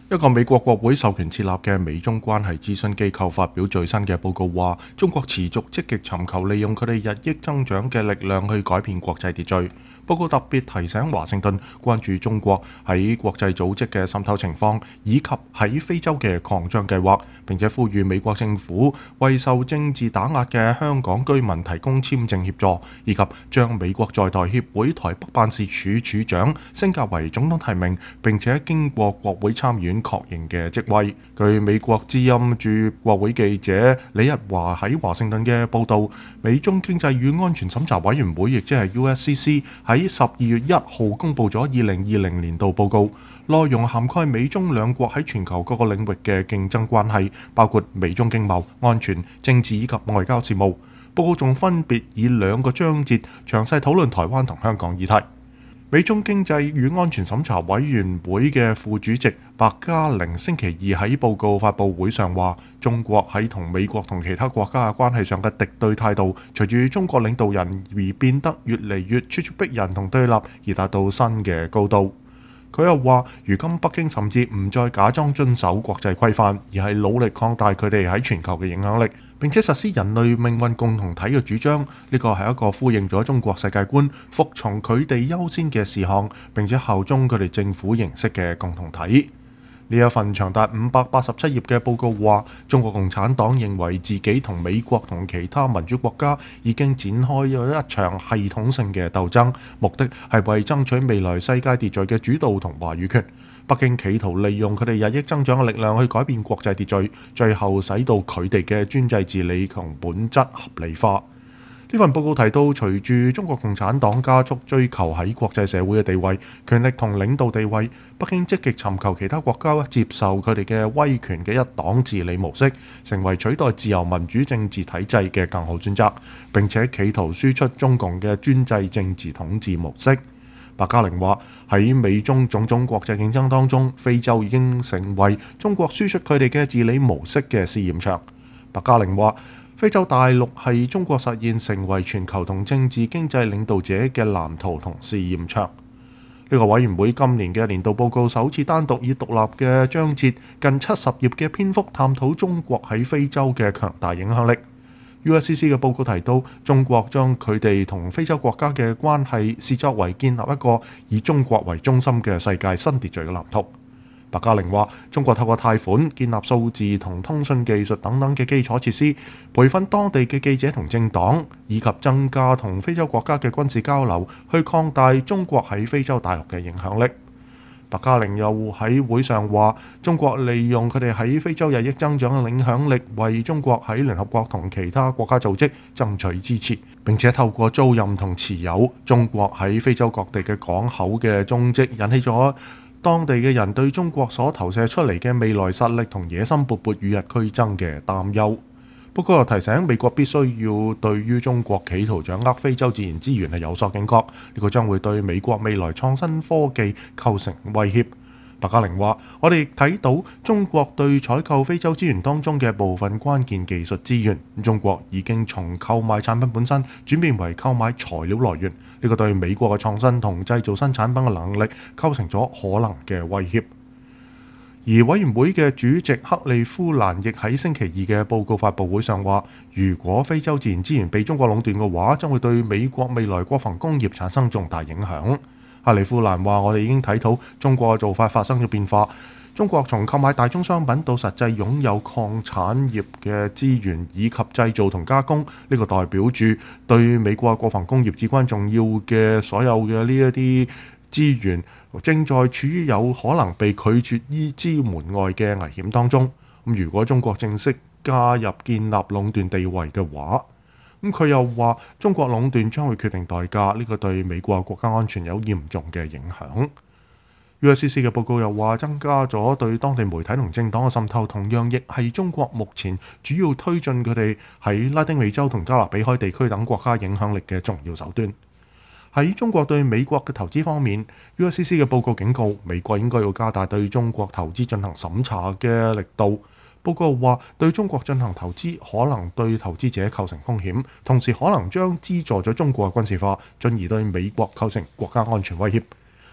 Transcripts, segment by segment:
一個美國國會授權設立嘅美中關係諮詢機構發表最新嘅報告話，中國持續積極尋求利用佢哋日益增長嘅力量去改變國際秩序。報告特別提醒華盛頓關注中國喺國際組織嘅滲透情況，以及喺非洲嘅擴張計劃，並且呼籲美國政府為受政治打壓嘅香港居民提供簽證協助，以及將美國在台協會台北辦事處處長升格為總統提名並且經過國會參議院確認嘅職位。據美國之音駐國會記者李日華喺華盛頓嘅報導，美中經濟與安全審查委員會亦即係 USCC 喺12月1號公布咗2020年度報告，內容涵蓋美中兩國喺全球各個領域嘅競爭關係，包括美中經貿、安全、政治以及外交事務。報告仲分別以2個章節詳細討論台灣同香港議題。美中經濟與安全審查委員會嘅副主席白嘉玲星期二喺報告發佈會上話，中國喺同美國同其他國家嘅關係上嘅敵對態度，隨住中國領導人而變得越嚟越咄咄逼人同對立，而達到新嘅高度。佢又話，如今北京甚至唔再假裝遵守國際規範，而係努力擴大佢哋喺全球嘅影響力，並且實施人類命運共同體嘅主張。呢個係一個呼應咗中國世界觀、服從佢哋優先嘅事項，並且效忠佢哋政府形式嘅共同體。呢一份長達587頁嘅報告話，中國共產黨認為自己同美國同其他民主國家已經展開咗一場系統性嘅鬥爭，目的係為爭取未來世界秩序嘅主導同話語權。北京企圖利用佢哋日益增長嘅力量去改變國際秩序，最後使到佢哋嘅專制治理同本質合理化。呢份報告提到，隨住中國共產黨加速追求喺國際社會嘅地位、權力同領導地位，北京積極尋求其他國家接受佢哋嘅威權嘅一黨治理模式，成為取代自由民主政治體制嘅更好選擇，並且企圖輸出中共嘅專制政治統治模式。白嘉玲話，喺美中種種國際競爭當中，非洲已經成為中國輸出佢哋嘅治理模式嘅試驗場。白嘉玲話，非洲大陸係中國實現成為全球同政治經濟領導者嘅藍圖同試驗場。呢個委員會今年嘅年度報告首次單獨以獨立嘅章節近70頁嘅篇幅探討中國喺非洲嘅強大影響力。USCC 嘅報告提到，中國將佢哋同非洲國家嘅關係視作為建立一個以中國為中心嘅世界新秩序嘅藍圖。白嘉玲話，中國透過貸款、建立數字同通訊技術等等嘅基礎設施，培訓當地嘅記者同政黨，以及增加同非洲國家嘅軍事交流，去擴大中國喺非洲大陸嘅影響力。白嘉玲又喺會上話，中國利用佢哋喺非洲日益增長嘅影響力，為中國喺聯合國同其他國家組織爭取支持，並且透過租賃同持有中國喺非洲各地嘅港口嘅蹤跡，引起咗當地嘅人對中國所投射出嚟嘅未來實力同野心勃勃與日俱增嘅擔憂。報告又提醒美國必須要對於中國企圖掌握非洲自然資源係有所警覺，呢個將會對美國未來創新科技構成威脅。白嘉玲話，我哋睇到中國對採購非洲資源當中嘅部分關鍵技術資源，中國已經從購買產品本身轉變為購買材料來源，呢個對美國嘅創新同製造新產品嘅能力構成咗可能嘅威脅。而委員會嘅主席克利夫蘭亦喺星期二嘅報告發佈會上話，如果非洲自然資源被中國壟斷嘅話，將會對美國未來國防工業產生重大影響。克利夫蘭話，我哋已經睇到中國嘅做法發生咗變化，中國從購買大宗商品到實際擁有礦產業嘅資源以及製造同加工，呢個代表住對美國國防工業至關重要嘅所有嘅呢一啲資源正在處於有可能被拒絕於之門外嘅危險當中。咁如果中國正式加入建立壟斷地位嘅話，佢又話中國壟斷將會決定代價，呢個對美國國家安全有嚴重嘅影響。USCC 嘅報告又話，增加咗對當地媒體同政黨嘅滲透，同樣亦係中國目前主要推進佢哋喺拉丁美洲同加勒比海地區等國家影響力嘅重要手段。喺中國對美國嘅投資方面， USCC 嘅報告警告美國應該要加大對中國投資進行審查嘅力度。報告話，對中國進行投資可能對投資者構成風險，同時可能將資助咗中國嘅軍事化，進而對美國構成國家安全威脅。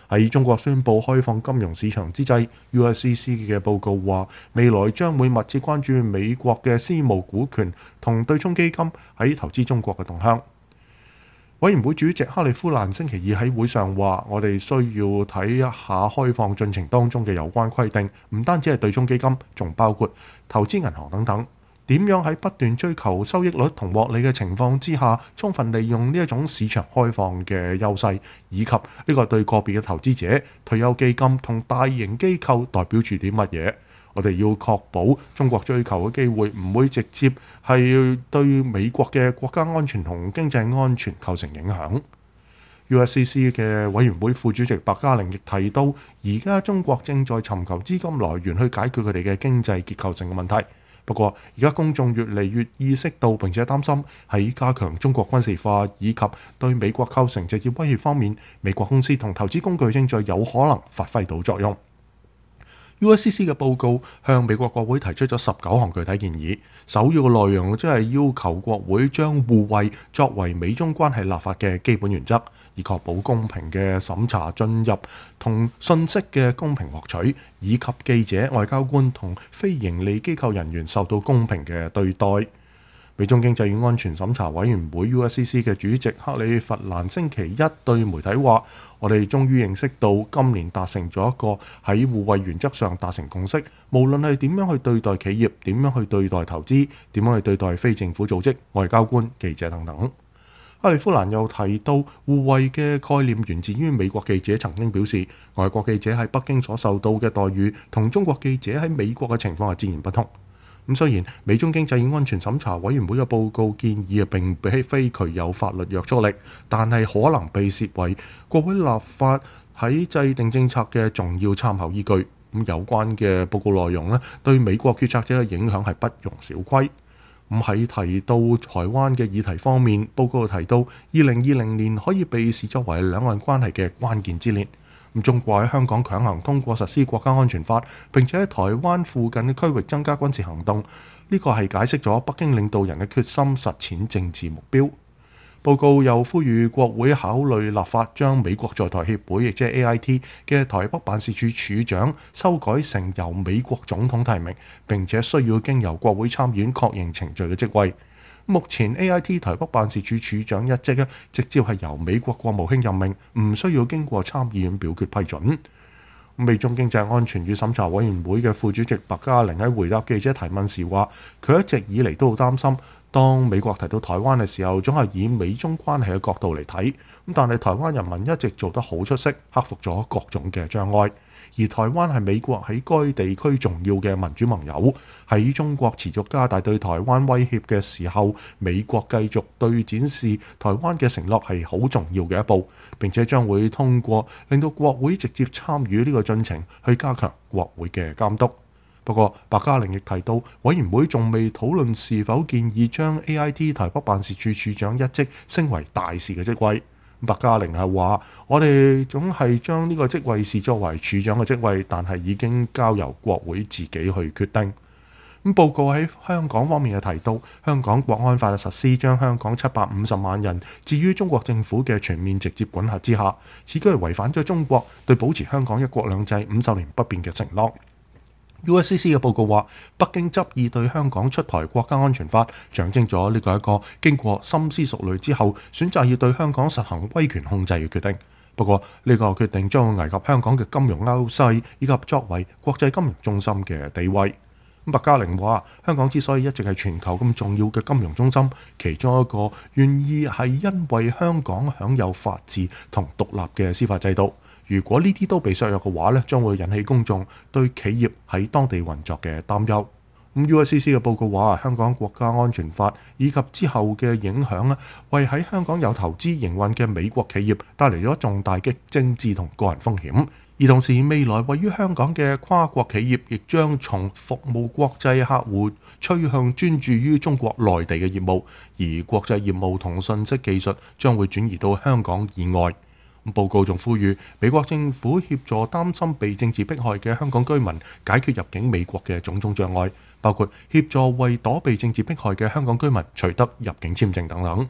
喺中國宣布開放金融市場之際，USCC 嘅報告話，未來將會密切關注美國嘅私募股權同對沖基金喺投資中國嘅動向。委員會主席克里夫蘭星期二喺會上話：我哋需要睇一下開放進程當中嘅有關規定，唔單止係對沖基金，仲包括投資銀行等等。點樣喺不斷追求收益率同獲利嘅情況之下，充分利用呢一種市場開放嘅優勢，以及呢個對個別嘅投資者、退休基金同大型機構代表住啲乜嘢？我哋要確保中國追求嘅機會唔會直接係對美國嘅國家安全同經濟安全構成影響。USCC 嘅委員會副主席白嘉玲亦提到，而家中國正在尋求資金來源去解決佢哋嘅經濟結構性嘅問題。不過，而家公眾越嚟越意識到並且擔心喺加強中國軍事化以及對美國構成直接威脅方面，美國公司同投資工具正在有可能發揮到作用。USCC 嘅報告向美國國會提出咗19項具體建議，首要嘅內容即係要求國會將互惠作為美中關係立法嘅基本原則，以確保公平嘅審查進入同信息嘅公平獲取，以及記者、外交官同非營利機構人員受到公平嘅對待。美中經濟與安全審查委員會 USCC 嘅主席克里弗蘭星期一對媒體話：我哋終於認識到今年達成咗一個喺互惠原則上達成共識，無論係點樣去對待企業、點樣去對待投資、點樣去對待非政府組織、外交官、記者等等。克里夫蘭又提到，互惠嘅概念源自於美國記者曾經表示，外國記者喺北京所受到嘅待遇同中國記者喺美國嘅情況係截然不同。咁雖然美中經濟與安全審查委員會嘅報告建議並非具有法律約束力，但係可能被視為國會立法喺制定政策嘅重要參考依據。咁有關嘅報告內容對美國決策者嘅影響係不容小覷。咁喺提到台灣嘅議題方面，報告提到2020年可以被視作為兩岸關係嘅關鍵之年。中國喺香港強行通過實施國家安全法，並且喺台灣附近嘅區域增加軍事行動，呢個係解釋咗北京領導人嘅決心實踐政治目標。報告又呼籲國會考慮立法，將美國在台協會，亦即係 AIT 嘅台北辦事處處長修改成由美國總統提名，並且需要經由國會參議院確認程序嘅職位。目前 AIT 台北辦事處處長一職直接係由美國國務卿任命，唔需要經過參議院表決批准。美中經濟安全與審查委員會嘅副主席白嘉玲喺回答記者提問時話，佢一直以嚟都好擔心，當美國提到台灣嘅時候，總係以美中關係嘅角度嚟睇。但係台灣人民一直做得好出色，克服咗各種嘅障礙。而台灣係美國喺該地區重要嘅民主盟友，喺中國持續加大對台灣威脅嘅時候，美國繼續對展示台灣嘅承諾係好重要嘅一步，並且將會通過令到國會直接參與呢個進程，去加強國會嘅監督。不過，白嘉玲亦提到，委員會仲未討論是否建議將 AIT 台北辦事處處長一職升為大使嘅職位。白嘉玲係話：我哋總係將呢個職位視作為處長嘅職位，但係已經交由國會自己去決定。報告喺香港方面係提到，香港國安法嘅實施將香港750萬人置於中國政府嘅全面直接管轄之下，此舉係違反咗中國對保持香港一國兩制50年不變嘅承諾。USCC 嘅報告話，北京執意對香港出台國家安全法，象徵咗呢個一個經過深思熟慮之後，選擇要對香港實行威權控制嘅決定。不過呢個決定將會危及香港嘅金融優勢，以及作為國際金融中心嘅地位。白嘉玲話，香港之所以一直係全球咁重要嘅金融中心，其中一個原意係因為香港享有法治同獨立嘅司法制度。如果呢啲都被削弱嘅話，將會引起公眾對企業喺當地運作嘅擔憂。USCC 嘅報告話，香港國家安全法以及之後嘅影響為喺香港有投資營運嘅美國企業帶嚟咗重大嘅政治同個人風險。而同時，未來位於香港嘅跨國企業亦將從服務國際客戶趨向專注於中國內地嘅業務，而國際業務同信息技術將會轉移到香港以外。報告仲呼籲美國政府協助擔心被政治迫害嘅香港居民解決入境美國嘅種種障礙，包括協助為躲避政治迫害嘅香港居民取得入境簽證等等。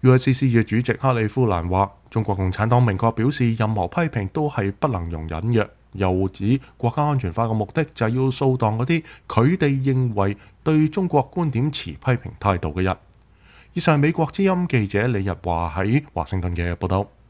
USCC 嘅主席克里夫蘭話：中國共產黨明確表示，任何批評都係不能容忍嘅。又指國家安全法嘅目的就係要掃蕩嗰啲佢哋認為對中國觀點持批評態度嘅人。以上係美國之音記者李日華喺華盛頓嘅報道。